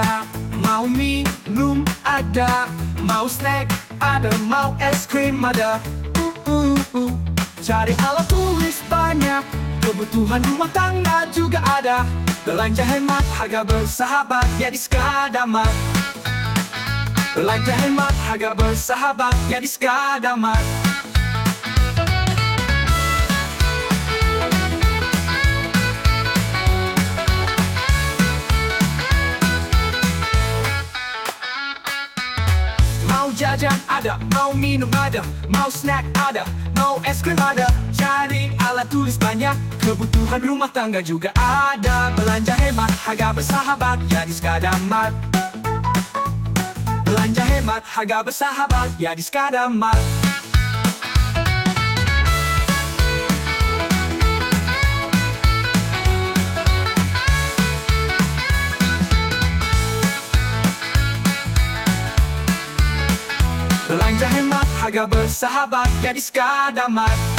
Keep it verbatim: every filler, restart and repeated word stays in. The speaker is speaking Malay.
ada, mau minum ada, mau snack ada, mau es krim ada. uh, uh, uh. Cari alat tulis banyak, kebutuhan rumah tangga juga ada. Belanja hemat, harga bersahabat, ya di Skadamart. Belanja hemat, harga bersahabat, ya di Skadamart. Mau jajan ada, mau minum ada, mau snack ada, mau es krim ada. Cari alat tulis banyak, kebutuhan rumah tangga juga ada. Belanja hemat, harga bersahabat, ya di Skadamart. Belanja hemat, harga bersahabat, ya di Skadamart. Belanja hemat, harga bersahabat, ya di Skadamart.